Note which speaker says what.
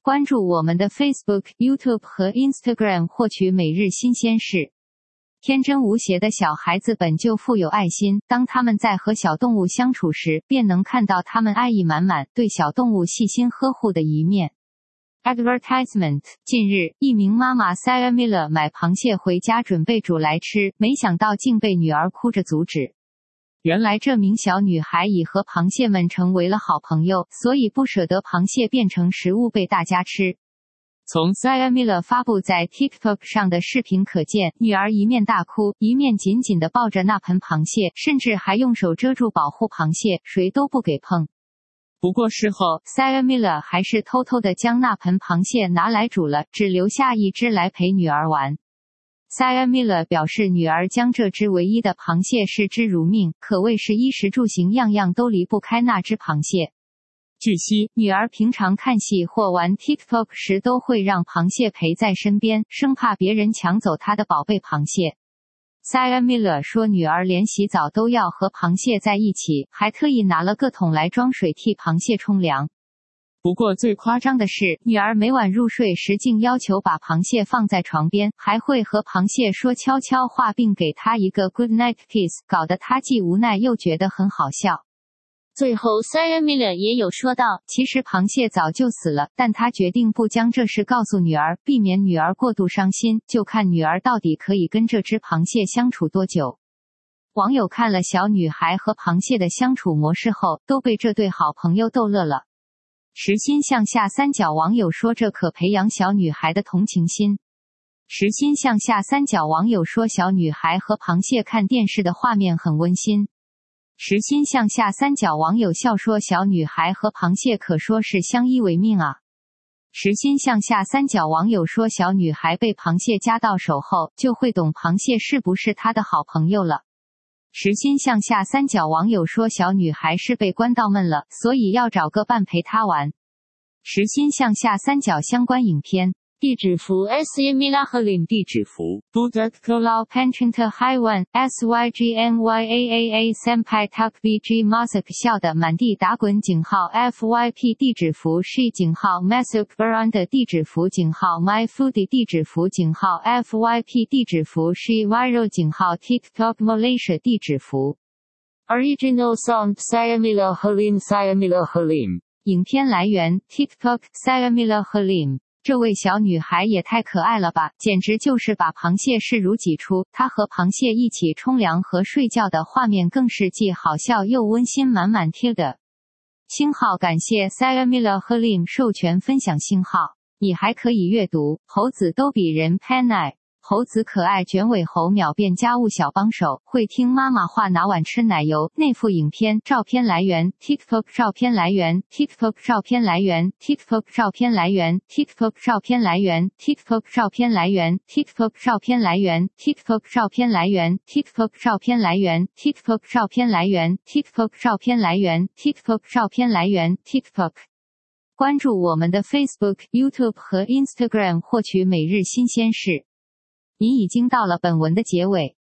Speaker 1: 关注我们的 Facebook、YouTube 和 Instagram 获取每日新鲜事。天真无邪的小孩子本就富有爱心，当他们在和小动物相处时，便能看到他们爱意满满、对小动物细心呵护的一面。Advertisement。 近日，一名妈妈 Sarah Miller 买螃蟹回家准备煮来吃，没想到竟被女儿哭着阻止。原来这名小女孩已和螃蟹们成为了好朋友，所以不舍得螃蟹变成食物被大家吃。从 Sarah Miller 发布在 TikTok 上的视频可见，女儿一面大哭，一面紧紧地抱着那盆螃蟹，甚至还用手遮住保护螃蟹，谁都不给碰。不过事后 Sarah Miller 还是偷偷地将那盆螃蟹拿来煮了，只留下一只来陪女儿玩。Sarah Miller 表示，女儿将这只唯一的螃蟹视之如命，可谓是衣食住行样样都离不开那只螃蟹。据悉，女儿平常看戏或玩 TikTok 时都会让螃蟹陪在身边，生怕别人抢走她的宝贝螃蟹。Sarah Miller 说，女儿连洗澡都要和螃蟹在一起，还特意拿了个桶来装水替螃蟹冲凉。不过最夸张的是，女儿每晚入睡时竟要求把螃蟹放在床边，还会和螃蟹说悄悄话，并给它一个 good night kiss， 搞得她既无奈又觉得很好笑。最后 Sarah Miller 也有说到，其实螃蟹早就死了，但她决定不将这事告诉女儿，避免女儿过度伤心，就看女儿到底可以跟这只螃蟹相处多久。网友看了小女孩和螃蟹的相处模式后，都被这对好朋友逗乐了。实心向下三角网友说，这可培养小女孩的同情心。实心向下三角网友说，小女孩和螃蟹看电视的画面很温馨。实心向下三角网友笑说，小女孩和螃蟹可说是相依为命啊。实心向下三角网友说，小女孩被螃蟹夹到手后，就会懂螃蟹是不是她的好朋友了。实心向下三角网友说，小女孩是被关到闷了，所以要找个伴陪她玩。实心向下三角相关影片。地址符 Syamila Halim 地址符 Budak Kalau Pencinta Haiwan SYGNYAAA Sampai Tak BG Masuk 笑的满地打滚井号 FYP 地址符 She 井号 Masuk Beranda 地址符井号 My Foodie 地址符井号 FYP 地址符 She Viral 井号 TikTok Malaysia 地址符 Original Song Syamila Halim Syamila Halim 影片来源 TikTok Syamila Halim。这位小女孩也太可爱了吧，简直就是把螃蟹视如己出。她和螃蟹一起冲凉和睡觉的画面更是既好笑又温馨，满满贴的。星号感谢 Sarah Miller Halim 授权分享星号。你还可以阅读，猴子都比人偏爱。猴子可爱，卷尾猴秒变家务小帮手，会听妈妈话，拿碗吃奶油。内附影片照片来源 TikTok 照片来源 TikTok 照片来源 TikTok 照片来源 TikTok 照片来源 TikTok 照片来源 TikTok 照片来源 TikTok 照片来源 TikTok 照片来源 TikTok 照片来源 TikTok 照片来源 TikTok 照片来源 TikTok。 关注我们的 Facebook、YouTube 和 Instagram 获取每日新鲜事。你已经到了本文的结尾。